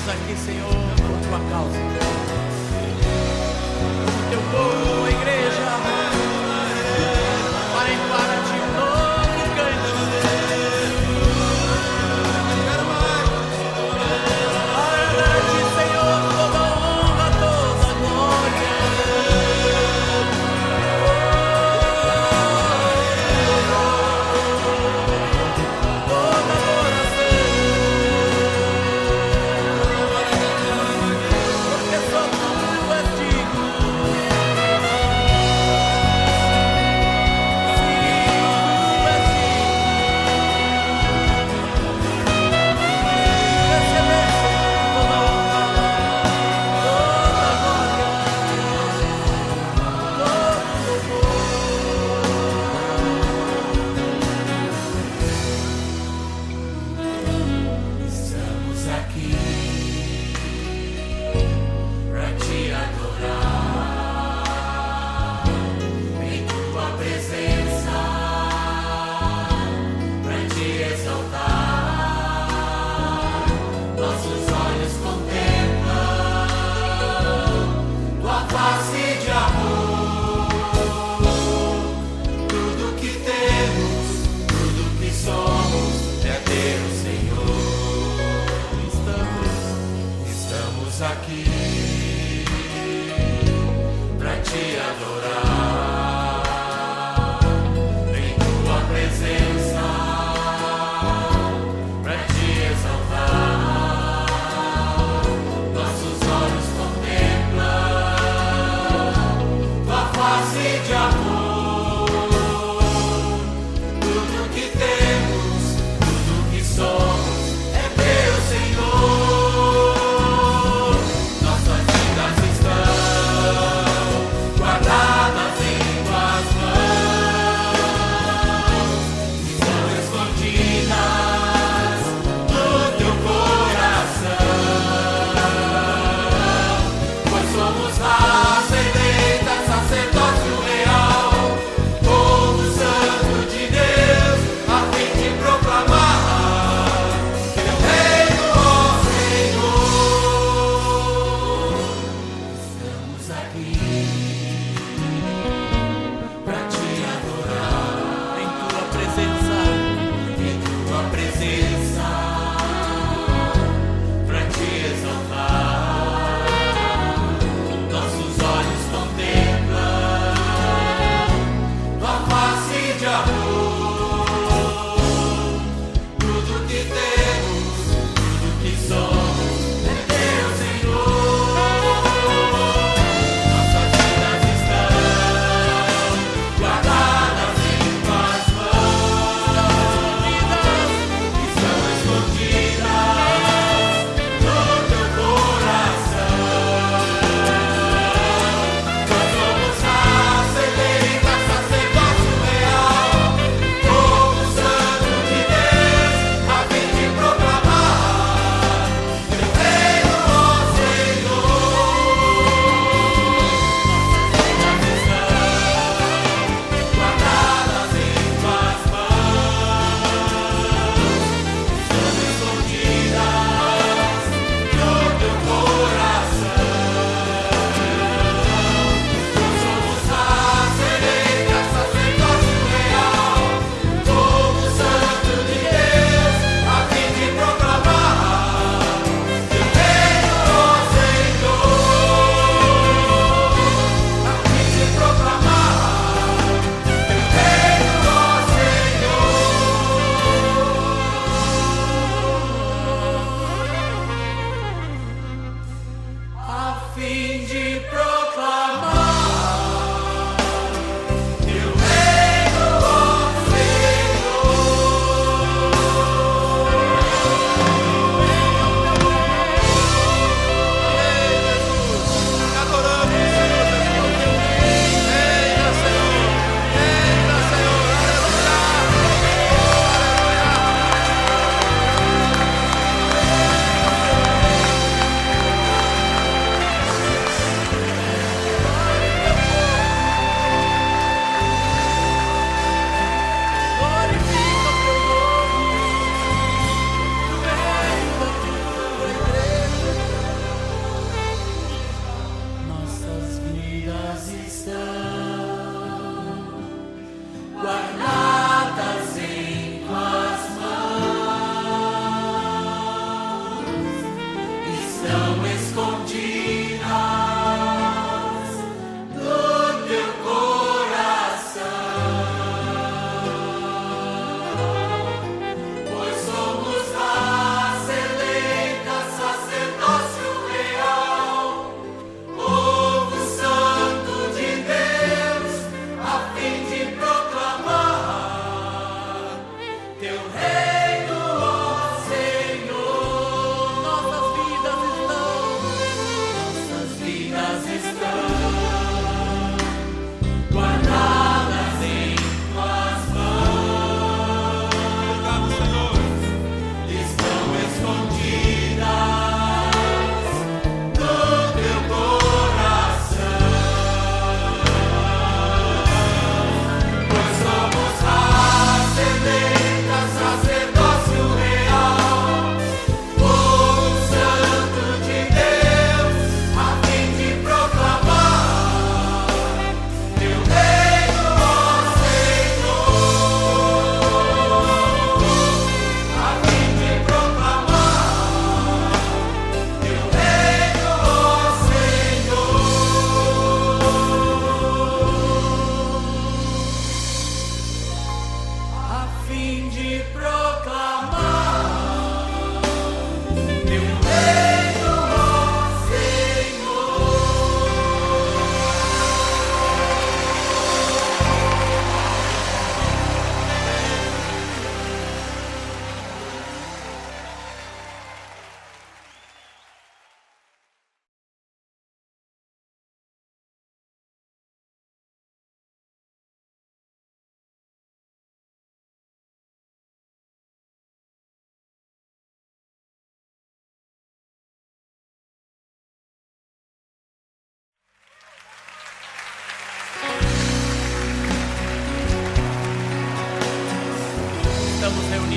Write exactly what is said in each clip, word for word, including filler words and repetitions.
estamos aqui, Senhor, por tua causa. O teu povo, a igreja, para entoar a ti um novo cântico. Para dar a ti, Senhor, toda a honra, toda a glória. Toda adoração. Porque só tu és digno.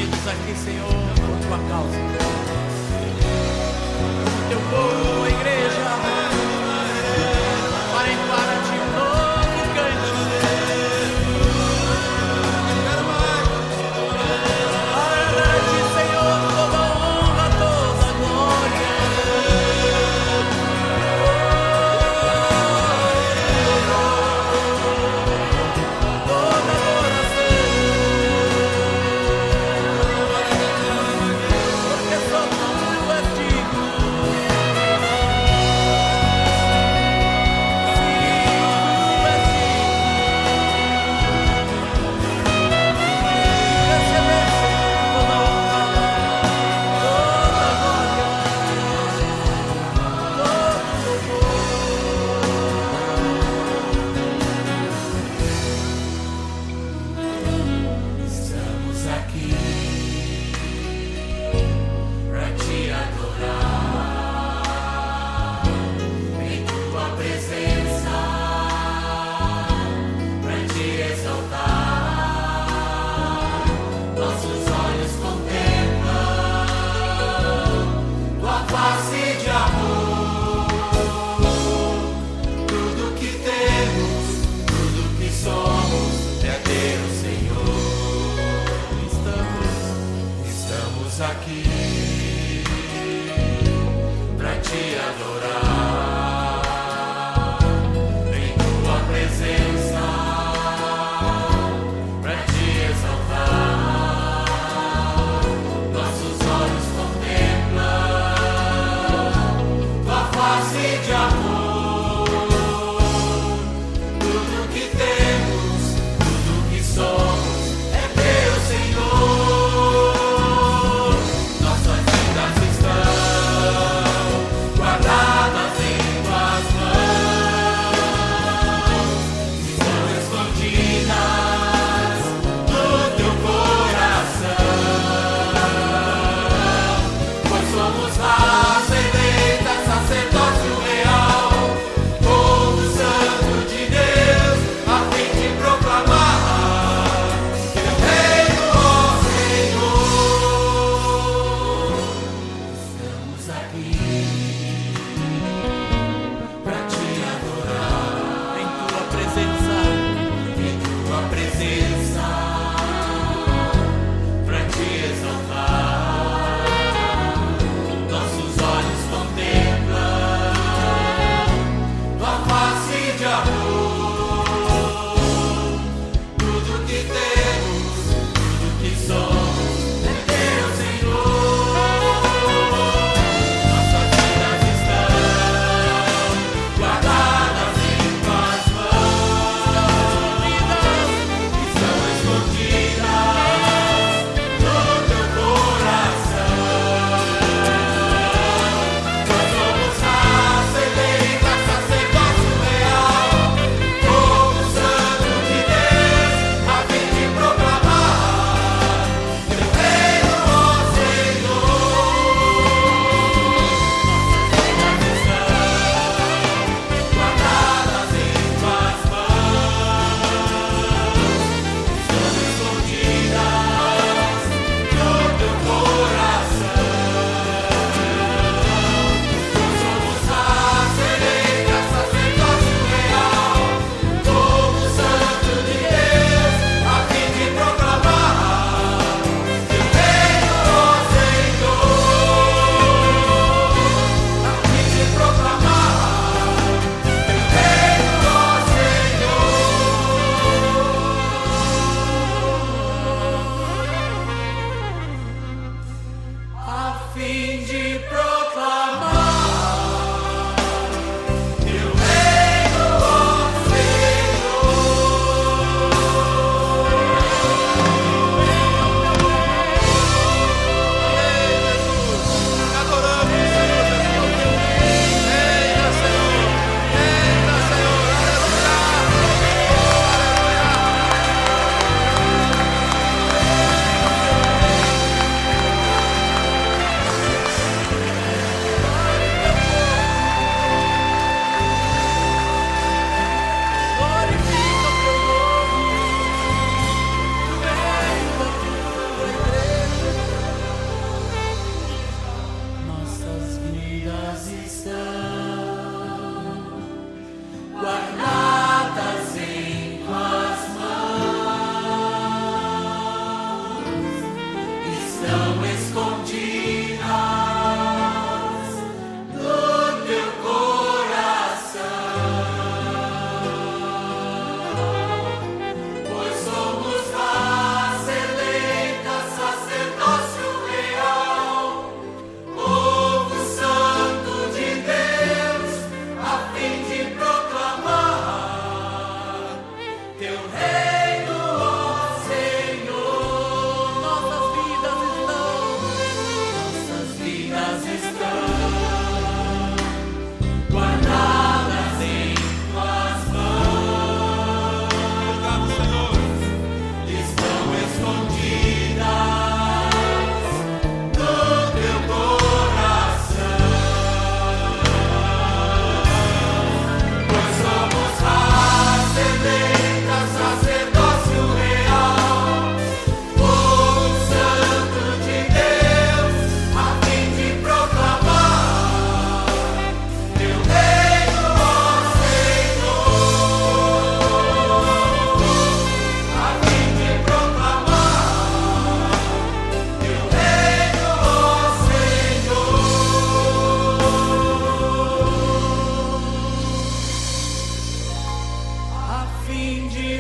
reunidos aqui, Senhor, por tua causa. O teu povo, a igreja, para entoar a ti um novo cântico. Para a ti, Senhor, toda a honra, toda a glória. Toda adoração. Porque só tu és digno.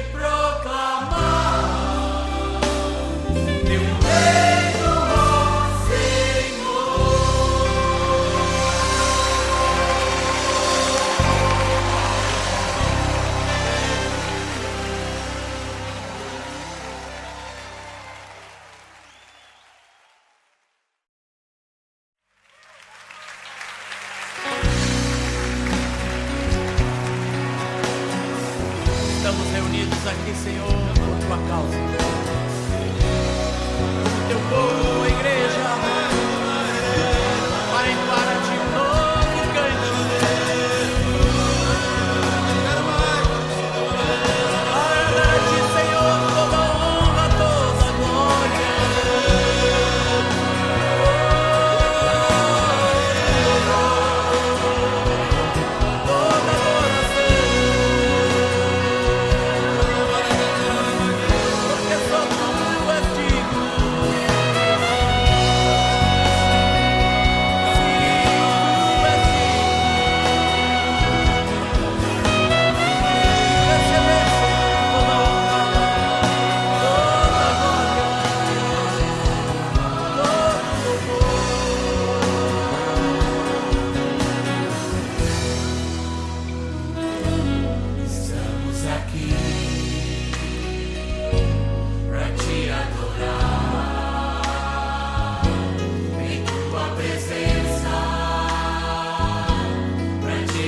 Estamos reunidos aqui, Senhor, por tua causa. O teu povo, a igreja, para entoar a ti um novo cântico. Para dar-te, Senhor, toda a honra, toda a glória. Toda adoração. Porque só tu és digno. Estamos aqui pra te adorar, em tua presença, pra te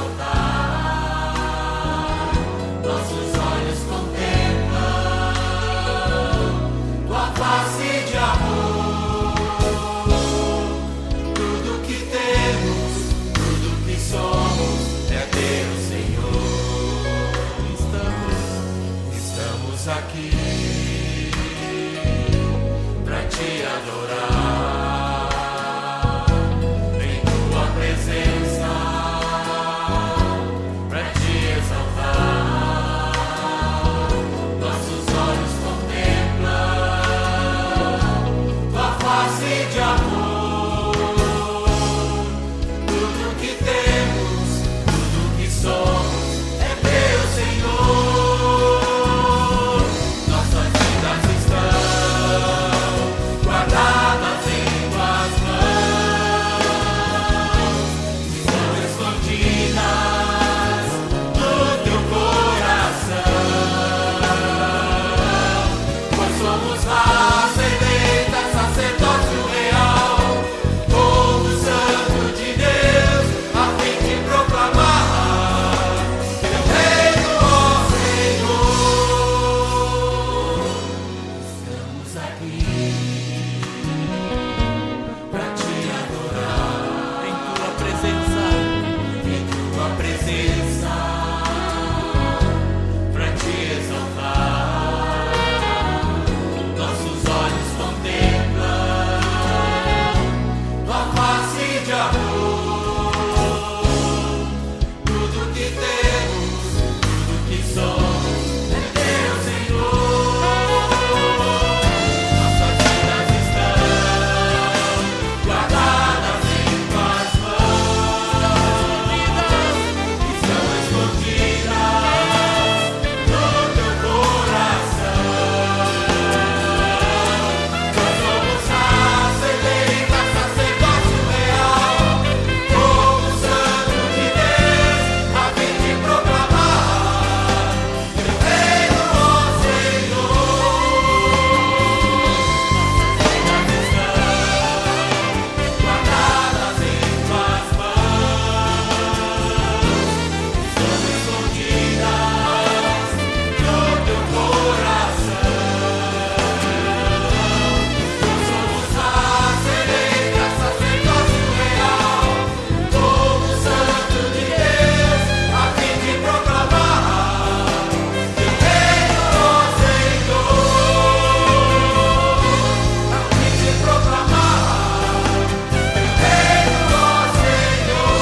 exaltar. Nossos olhos contemplam tua face de amor. Tudo que temos, tudo que somos é teu, Senhor. Estamos, estamos aqui pra te adorar, em tua presença, pra te exaltar. Nossos olhos contemplam tua face de amor. Tudo que temos, tudo que somos é teu, Senhor. Nossas vidas estão guardadas em tuas mãos, estão escondidas no teu coração. Pois somos raça eleita, sacerdócio real, povo santo de Deus, a fim de proclamar teu reino, ó Senhor. Estamos aqui pra te adorar, em tua presença, em tua presença, pra te exaltar. Nossos olhos contemplam tua face de amor. Tudo que temos, tudo que somos é teu, Senhor. Nossas vidas estão guardadas em tuas mãos, estão escondidas no teu coração. Nós somos raça eleita, sacerdócio real, povo santo de Deus, a fim de proclamar teu reino, ó Senhor. Nossas vidas estão guardadas em tuas mãos, estão escondidas no teu coração. Nós somos raça eleita, sacerdócio real, povo santo de Deus, a fim de proclamar teu reino, ó Senhor. A fim de proclamar teu reino, ó Senhor.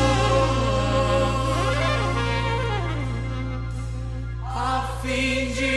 A fim de